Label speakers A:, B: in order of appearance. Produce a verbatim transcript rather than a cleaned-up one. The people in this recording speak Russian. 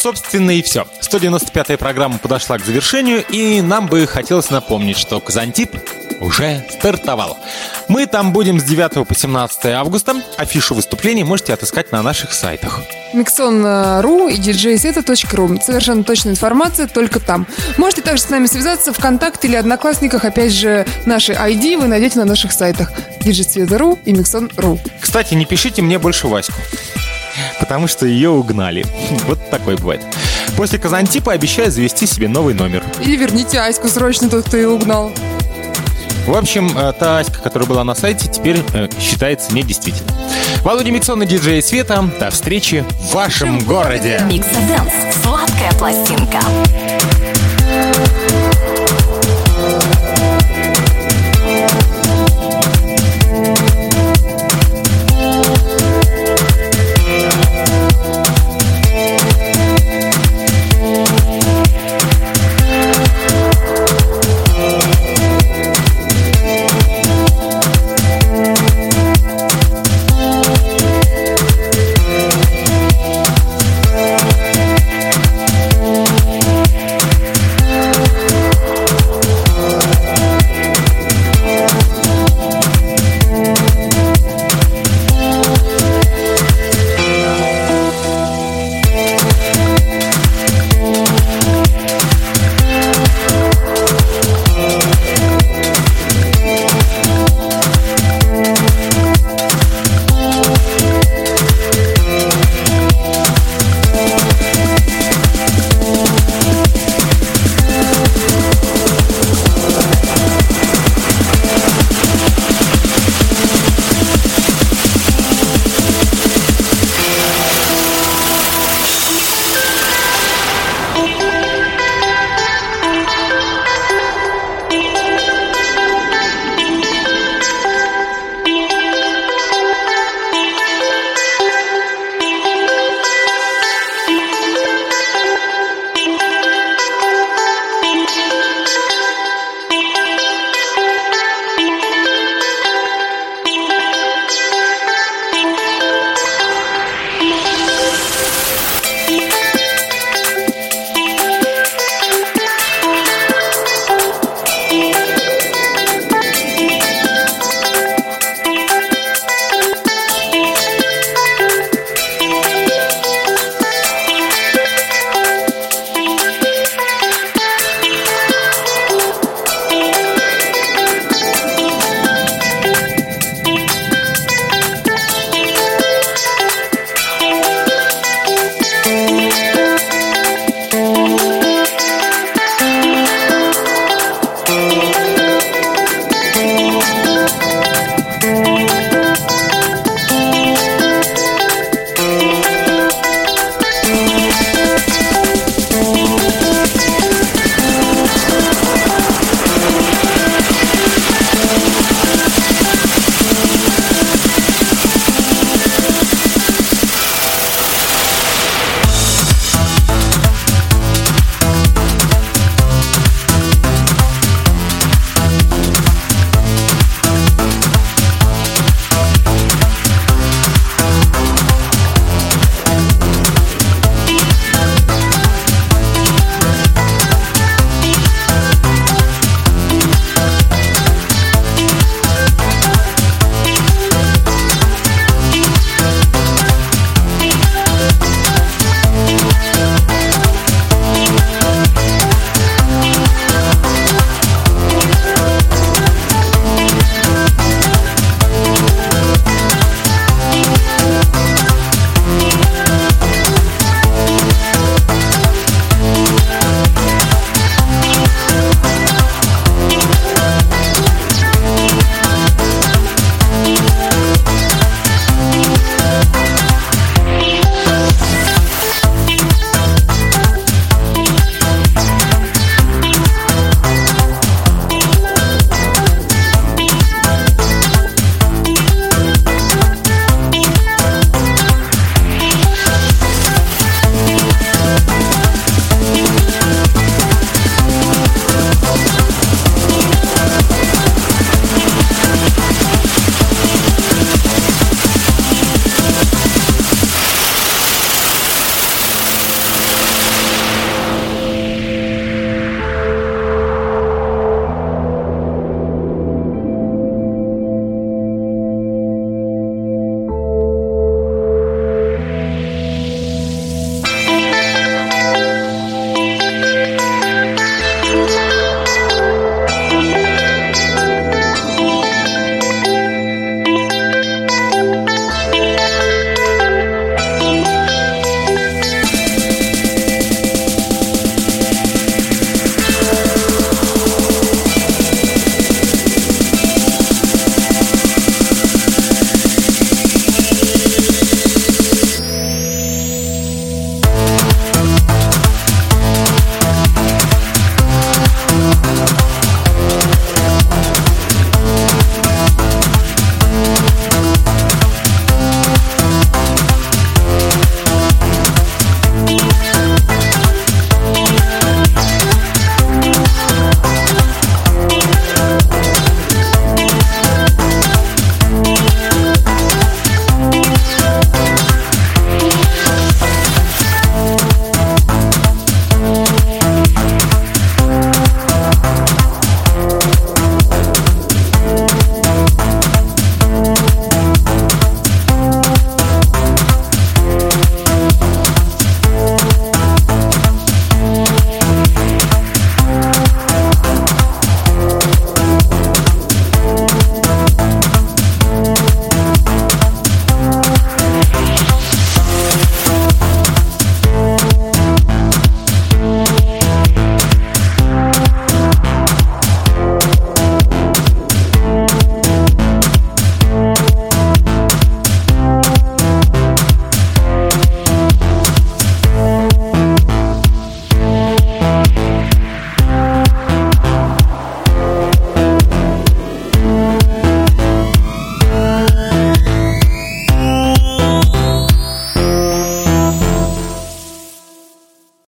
A: собственно, и все. сто девяносто пятая программа подошла к завершению, и нам бы хотелось напомнить, что Казантип уже стартовал. Мы там будем с девятого по семнадцатое августа. Афишу выступлений можете отыскать на наших сайтах.
B: миксон точка ру и ди джей сета точка ру. Совершенно точная информация только там. Можете также с нами связаться в ВКонтакте или Одноклассниках. Опять же, наши ай ди вы найдете на наших сайтах ди джей света точка ру и миксон точка ру.
A: Кстати, не пишите мне больше Ваську, потому что ее угнали. Вот такое бывает. После Казантипа обещаю завести себе новый номер.
B: Или верните Аську срочно, тот, кто ее угнал.
A: В общем, та Аська, которая была на сайте, теперь э, считается недействительной. Володя Миксон и диджей Света. До встречи в вашем городе.
C: Миксадэнс. Сладкая пластинка.